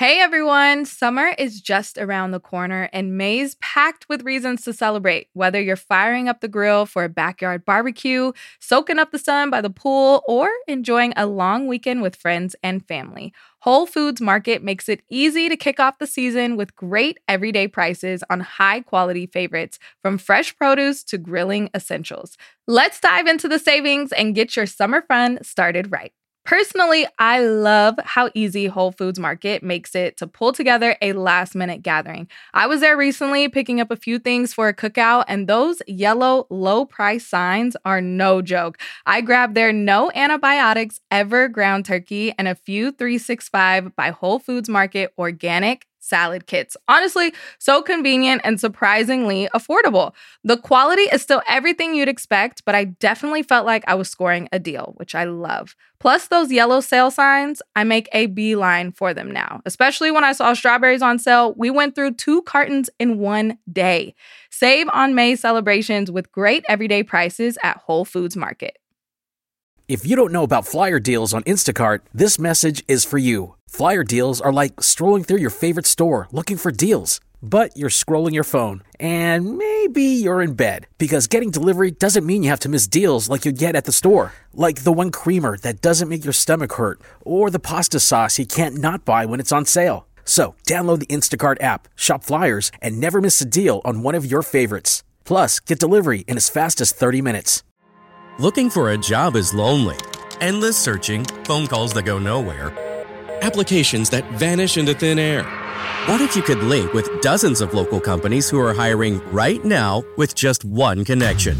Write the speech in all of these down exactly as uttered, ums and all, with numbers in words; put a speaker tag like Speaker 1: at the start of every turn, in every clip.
Speaker 1: Hey everyone, summer is just around the corner and May's packed with reasons to celebrate. Whether you're firing up the grill for a backyard barbecue, soaking up the sun by the pool, or enjoying a long weekend with friends and family, Whole Foods Market makes it easy to kick off the season with great everyday prices on high-quality favorites, from fresh produce to grilling essentials. Let's dive into the savings and get your summer fun started right. Personally, I love how easy Whole Foods Market makes it to pull together a last-minute gathering. I was there recently picking up a few things for a cookout, and those yellow low-price signs are no joke. I grabbed their no antibiotics ever ground turkey and a few three sixty-five by Whole Foods Market organic salad kits. Honestly, so convenient and surprisingly affordable. The quality is still everything you'd expect, but I definitely felt like I was scoring a deal, which I love. Plus those yellow sale signs, I make a beeline for them now. Especially when I saw strawberries on sale, we went through two cartons in one day. Save on May celebrations with great everyday prices at Whole Foods Market.
Speaker 2: If you don't know about flyer deals on Instacart, this message is for you. Flyer deals are like strolling through your favorite store looking for deals. But you're scrolling your phone, and maybe you're in bed, because getting delivery doesn't mean you have to miss deals like you'd get at the store. Like the one creamer that doesn't make your stomach hurt, or the pasta sauce you can't not buy when it's on sale. So download the Instacart app, shop flyers, and never miss a deal on one of your favorites. Plus, get delivery in as fast as thirty minutes.
Speaker 3: Looking for a job is lonely. Endless searching, phone calls that go nowhere, applications that vanish into thin air. What if you could link with dozens of local companies who are hiring right now with just one connection?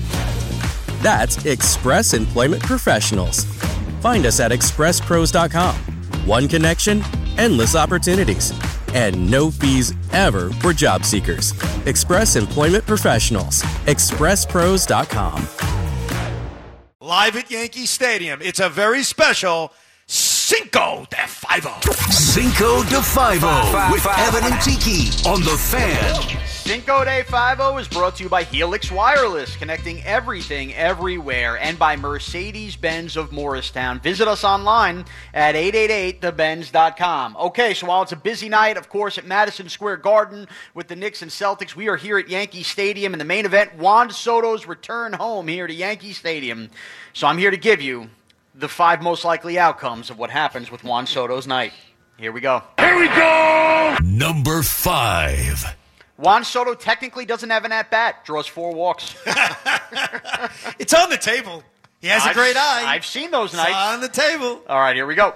Speaker 3: That's Express Employment Professionals. Find us at express pros dot com. One connection, endless opportunities, and no fees ever for job seekers. Express Employment Professionals. express pros dot com.
Speaker 4: Live at Yankee Stadium, it's a very special Cinco de Five-O.
Speaker 5: Cinco de Five-O with Evan and Tiki on The Fan.
Speaker 6: Cinco de Five-O is brought to you by Helix Wireless, connecting everything everywhere, and by Mercedes-Benz of Morristown. Visit us online at eight eight eight the benz dot com. Okay, so while it's a busy night, of course, at Madison Square Garden with the Knicks and Celtics, we are here at Yankee Stadium in the main event, Juan Soto's return home here to Yankee Stadium. So I'm here to give you the five most likely outcomes of what happens with Juan Soto's night. Here we go.
Speaker 5: Here we go! Number five.
Speaker 6: Juan Soto technically doesn't have an at-bat. Draws four walks.
Speaker 4: It's on the table. He has
Speaker 6: I've,
Speaker 4: a great eye.
Speaker 6: I've seen those
Speaker 4: it's
Speaker 6: nights.
Speaker 4: on the table.
Speaker 6: All right, here we go.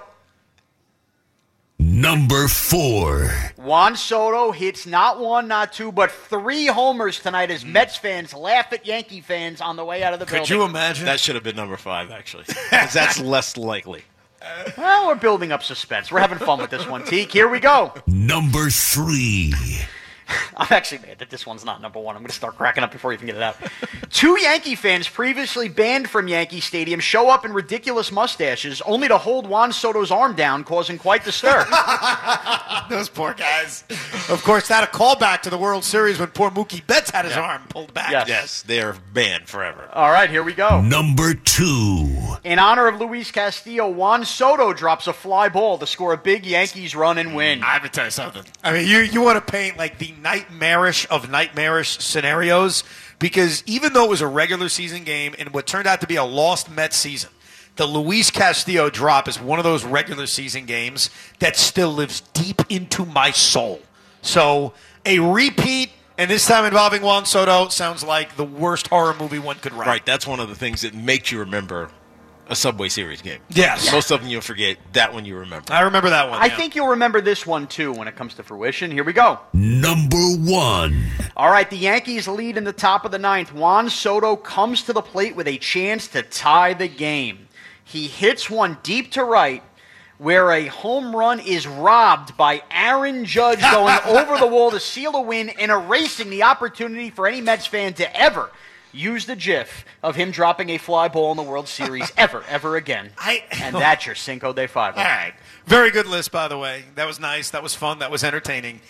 Speaker 5: Number four.
Speaker 6: Juan Soto hits not one, not two, but three homers tonight as Mets fans laugh at Yankee fans on the way out of the
Speaker 4: Could
Speaker 6: building.
Speaker 4: Could you imagine?
Speaker 7: That should have been number five, actually, because that's less likely.
Speaker 6: Well, we're building up suspense. We're having fun with this one, Teak. Here we go.
Speaker 5: Number three.
Speaker 6: I'm actually mad that this one's not number one. I'm going to start cracking up before you can get it out. Two Yankee fans previously banned from Yankee Stadium show up in ridiculous mustaches, only to hold Juan Soto's arm down, causing quite the stir.
Speaker 4: Those poor guys. Of course, that a callback to the World Series when poor Mookie Betts had his yeah. arm pulled back.
Speaker 6: Yes.
Speaker 7: yes, they are banned forever.
Speaker 6: All right, here we go.
Speaker 5: Number two.
Speaker 6: In honor of Luis Castillo, Juan Soto drops a fly ball to score a big Yankees run and win.
Speaker 4: I have to tell you something. I mean, you, you want to paint like the nightmarish of nightmarish scenarios, because even though it was a regular season game and what turned out to be a lost Mets season, the Luis Castillo drop is one of those regular season games that still lives deep into my soul. So a repeat, and this time involving Juan Soto, sounds like the worst horror movie one could write.
Speaker 7: Right, that's one of the things that makes you remember a Subway Series game.
Speaker 4: Yes.
Speaker 7: Most of them you'll forget. That one you remember.
Speaker 4: I remember that one.
Speaker 6: I
Speaker 4: yeah.
Speaker 6: think you'll remember this one, too, when it comes to fruition. Here we go.
Speaker 5: Number one.
Speaker 6: All right, the Yankees lead in the top of the ninth. Juan Soto comes to the plate with a chance to tie the game. He hits one deep to right, where a home run is robbed by Aaron Judge going over the wall to seal a win and erasing the opportunity for any Mets fan to ever use the gif of him dropping a fly ball in the World Series ever, ever again. I, and that's your Cinco de Five.
Speaker 4: All right. Very good list, by the way. That was nice. That was fun. That was entertaining.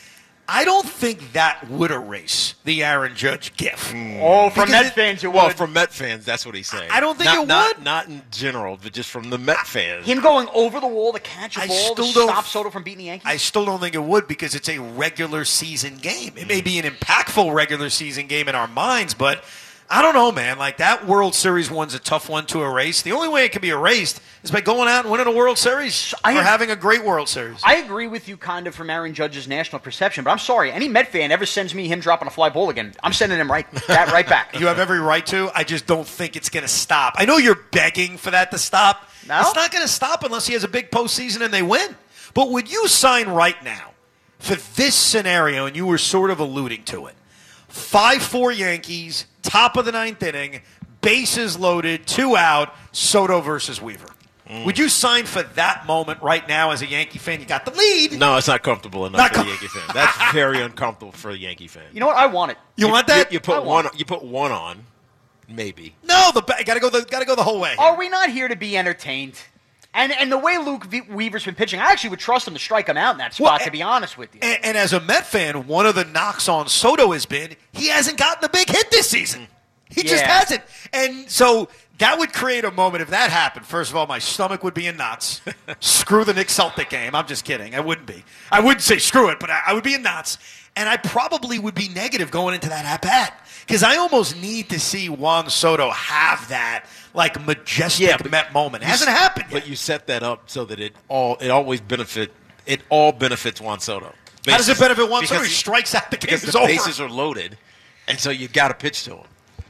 Speaker 4: I don't think that would erase the Aaron Judge gif.
Speaker 7: Mm.
Speaker 6: Oh, from
Speaker 4: Because
Speaker 6: Met
Speaker 4: it-
Speaker 6: fans, it
Speaker 7: Well,
Speaker 6: would.
Speaker 7: from Met fans, that's what he's saying.
Speaker 4: I don't think
Speaker 7: not,
Speaker 4: it
Speaker 7: not,
Speaker 4: would.
Speaker 7: Not in general, but just from the Met fans.
Speaker 6: Him going over the wall to catch a
Speaker 4: I
Speaker 6: ball to
Speaker 4: still don't-
Speaker 6: stop Soto from beating the Yankees?
Speaker 4: I still don't think it would because it's a regular season game. It may be an impactful regular season game in our minds, but I don't know, man. Like, that World Series one's a tough one to erase. The only way it can be erased is by going out and winning a World Series
Speaker 6: I-
Speaker 4: or having a great World Series.
Speaker 6: I agree with you kind of from Aaron Judge's national perception, but I'm sorry. Any Met fan ever sends me him dropping a fly ball again, I'm sending him right that right back.
Speaker 4: You have every right to. I just don't think it's going to stop. I know you're begging for that to stop.
Speaker 6: No?
Speaker 4: It's not going to stop unless he has a big postseason and they win. But would you sign right now for this scenario, and you were sort of alluding to it, five four Yankees, top of the ninth inning, bases loaded, two out, Soto versus Weaver?
Speaker 7: Mm.
Speaker 4: Would you sign for that moment right now as a Yankee fan? You got the lead.
Speaker 7: No, it's not comfortable enough
Speaker 4: Not
Speaker 7: for
Speaker 4: com-
Speaker 7: the Yankee fan. That's very uncomfortable for a Yankee fan.
Speaker 6: You know what? I want it.
Speaker 4: You want that?
Speaker 7: You, you
Speaker 6: I
Speaker 7: put
Speaker 6: want
Speaker 7: one. You put one on, maybe.
Speaker 4: No, the got to go the got to go the whole way.
Speaker 6: Are we not here to be entertained? And and the way Luke v- Weaver's been pitching, I actually would trust him to strike him out in that spot,
Speaker 4: Well,
Speaker 6: to be honest with you.
Speaker 4: And, and as a Met fan, one of the knocks on Soto has been he hasn't gotten the big hit this season. He just
Speaker 6: Yeah.
Speaker 4: hasn't. And so that would create a moment if that happened. First of all, my stomach would be in knots. Screw the Knicks Celtic game. I'm just kidding. I wouldn't be. I wouldn't say screw it, but I, I would be in knots. And I probably would be negative going into that at-bat. Because I almost need to see Juan Soto have that, like, majestic
Speaker 7: Yeah, but
Speaker 4: Met moment. It
Speaker 7: You
Speaker 4: hasn't
Speaker 7: s-
Speaker 4: happened yet.
Speaker 7: But you set that up so that it all it always benefit it all benefits Juan Soto.
Speaker 4: How does it benefit Juan
Speaker 7: Because
Speaker 4: Soto? He
Speaker 7: he-
Speaker 4: strikes out, the game
Speaker 7: Because
Speaker 4: is
Speaker 7: the
Speaker 4: over.
Speaker 7: bases are loaded, and so you got to pitch to him.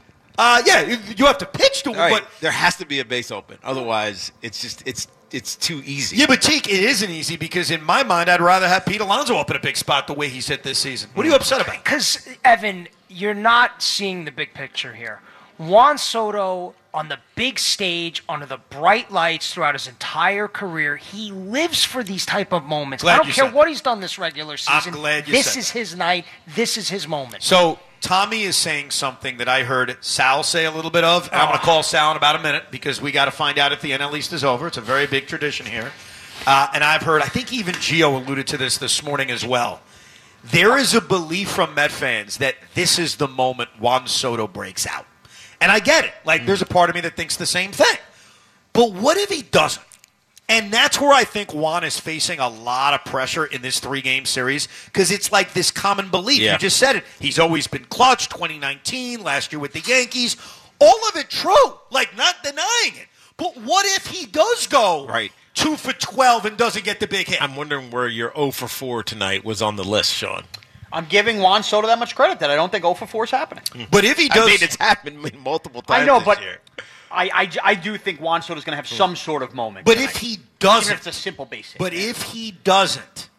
Speaker 4: Uh, yeah, you- you have to pitch to him,
Speaker 7: Right.
Speaker 4: but
Speaker 7: There has to be a base open. Otherwise, it's just it's it's too easy.
Speaker 4: yeah, but Teak, it isn't easy because in my mind, I'd rather have Pete Alonso up in a big spot the way he's hit this season. What are you upset about?
Speaker 8: Because, Evan, you're not seeing the big picture here. Juan Soto, on the big stage, under the bright lights throughout his entire career, he lives for these type of moments.
Speaker 4: Glad
Speaker 8: I don't
Speaker 4: you
Speaker 8: care
Speaker 4: said
Speaker 8: what he's done this regular
Speaker 4: I'm
Speaker 8: season.
Speaker 4: glad you
Speaker 8: this
Speaker 4: said
Speaker 8: is
Speaker 4: that.
Speaker 8: his night. This is his moment.
Speaker 4: So Tommy is saying something that I heard Sal say a little bit of, and I'm going to call Sal in about a minute because we got to find out if the N L East is over. It's a very big tradition here. Uh, and I've heard, I think even Gio alluded to this this morning as well. There is a belief from Met fans that this is the moment Juan Soto breaks out. And I get it. Like, there's a part of me that thinks the same thing. But what if he doesn't? And that's where I think Juan is facing a lot of pressure in this three-game series because it's like this common belief.
Speaker 7: Yeah.
Speaker 4: You just said it. He's always been clutch, twenty nineteen, last year with the Yankees. All of it true. Like, not denying it. But what if he does go
Speaker 7: Right.
Speaker 4: two for twelve and doesn't get the big hit?
Speaker 7: I'm wondering where your oh for four tonight was on the list, Sean.
Speaker 6: I'm giving Juan Soto that much credit that I don't think oh for four is happening.
Speaker 4: But if he
Speaker 7: I
Speaker 4: does...
Speaker 7: mean, it's happened multiple times
Speaker 6: I know,
Speaker 7: this
Speaker 6: but
Speaker 7: year.
Speaker 6: I, I, I do think Juan Soto's going to have some sort of moment.
Speaker 4: But
Speaker 6: tonight.
Speaker 4: if he
Speaker 6: Even
Speaker 4: doesn't...
Speaker 6: if it's a simple base hit.
Speaker 4: But if he doesn't,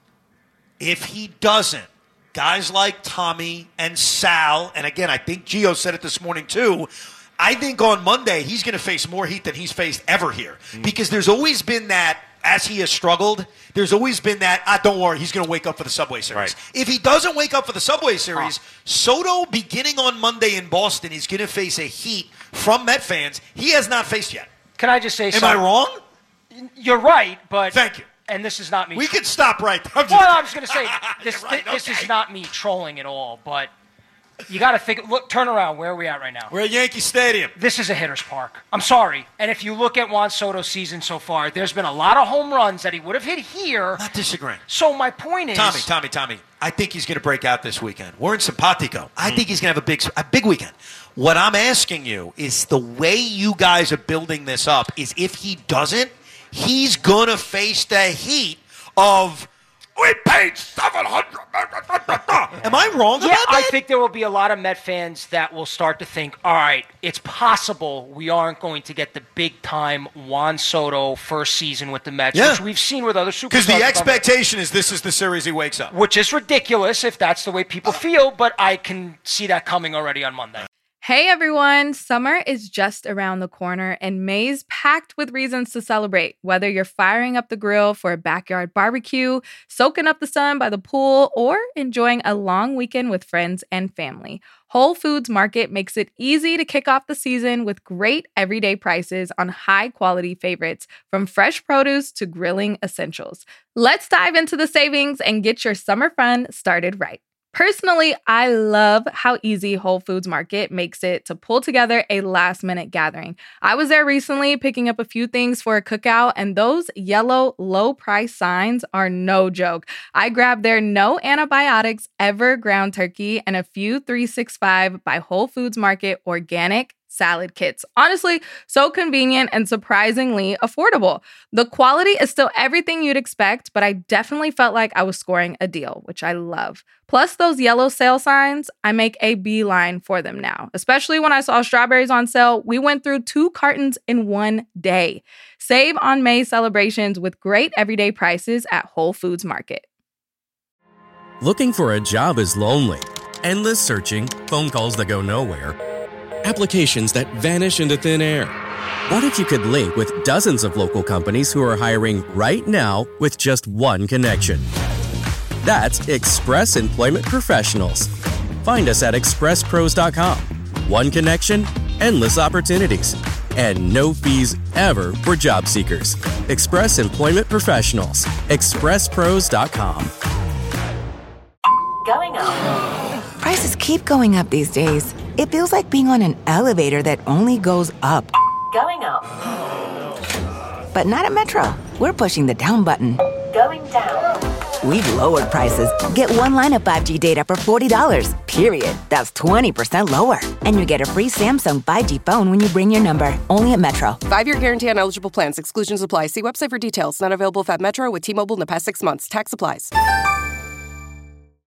Speaker 4: if he doesn't, guys like Tommy and Sal, and again, I think Gio said it this morning too, I think on Monday he's going to face more heat than he's faced ever here. Because there's always been that, as he has struggled, there's always been that, ah, don't worry, he's going to wake up for the Subway Series.
Speaker 7: Right.
Speaker 4: If he doesn't wake up for the Subway Series, Soto, beginning on Monday in Boston, is going to face a heat from Met fans he has not faced yet.
Speaker 8: Can I just say
Speaker 4: Am
Speaker 8: something?
Speaker 4: I wrong?
Speaker 8: You're right, but...
Speaker 4: Thank you.
Speaker 8: And this is not me.
Speaker 4: We could stop right there. I'm just
Speaker 8: Well,
Speaker 4: kidding.
Speaker 8: I was going to say, this,
Speaker 4: You're right,
Speaker 8: this
Speaker 4: okay.
Speaker 8: is not me trolling at all, but you got to think, look, turn around. Where are we at right now?
Speaker 4: We're at Yankee Stadium.
Speaker 8: This is a hitter's park. I'm sorry. And if you look at Juan Soto's season so far, there's been a lot of home runs that he would have hit here.
Speaker 4: Not disagreeing.
Speaker 8: So my point is...
Speaker 4: Tommy, Tommy, Tommy, I think he's going to break out this weekend. We're in Simpatico. I think he's going to have a big, a big weekend. What I'm asking you is the way you guys are building this up is if he doesn't, he's going to face the heat of, we paid seven hundred. Am I wrong
Speaker 8: Yeah,
Speaker 4: about that?
Speaker 8: I think there will be a lot of Met fans that will start to think, all right, it's possible we aren't going to get the big-time Juan Soto first season with the Mets,
Speaker 4: Yeah.
Speaker 8: which we've seen with other superstars.
Speaker 4: Because the
Speaker 8: with other-
Speaker 4: expectation is this is the series he wakes up.
Speaker 8: Which is ridiculous if that's the way people feel, but I can see that coming already on Monday.
Speaker 1: Hey everyone, summer is just around the corner and May's packed with reasons to celebrate. Whether you're firing up the grill for a backyard barbecue, soaking up the sun by the pool, or enjoying a long weekend with friends and family, Whole Foods Market makes it easy to kick off the season with great everyday prices on high-quality favorites, from fresh produce to grilling essentials. Let's dive into the savings and get your summer fun started right. Personally, I love how easy Whole Foods Market makes it to pull together a last-minute gathering. I was there recently picking up a few things for a cookout, and those yellow low-price signs are no joke. I grabbed their no antibiotics ever ground turkey and a few three sixty-five by Whole Foods Market organic salad kits. Honestly, so convenient and surprisingly affordable. The quality is still everything you'd expect, but I definitely felt like I was scoring a deal, which I love. Plus those yellow sale signs, I make a beeline for them now. Especially when I saw strawberries on sale, we went through two cartons in one day. Save on May celebrations with great everyday prices at Whole Foods Market.
Speaker 3: Looking for a job is lonely. Endless searching, phone calls that go nowhere, applications that vanish into thin air. What if you could link with dozens of local companies who are hiring right now with just one connection? That's Express Employment Professionals. Find us at express pros dot com. One connection, endless opportunities, and no fees ever for job seekers. Express Employment Professionals. express pros dot com.
Speaker 9: Going up. Prices keep going up these days. It feels like being on an elevator that only goes up. Going up. But not at Metro. We're pushing the down button. Going down. We've lowered prices. Get one line of five G data for forty dollars, period. That's twenty percent lower. And you get a free Samsung five G phone when you bring your number. Only at Metro.
Speaker 10: Five-year guarantee on eligible plans. Exclusions apply. See website for details. Not available at Metro with T-Mobile in the past six months. Tax applies.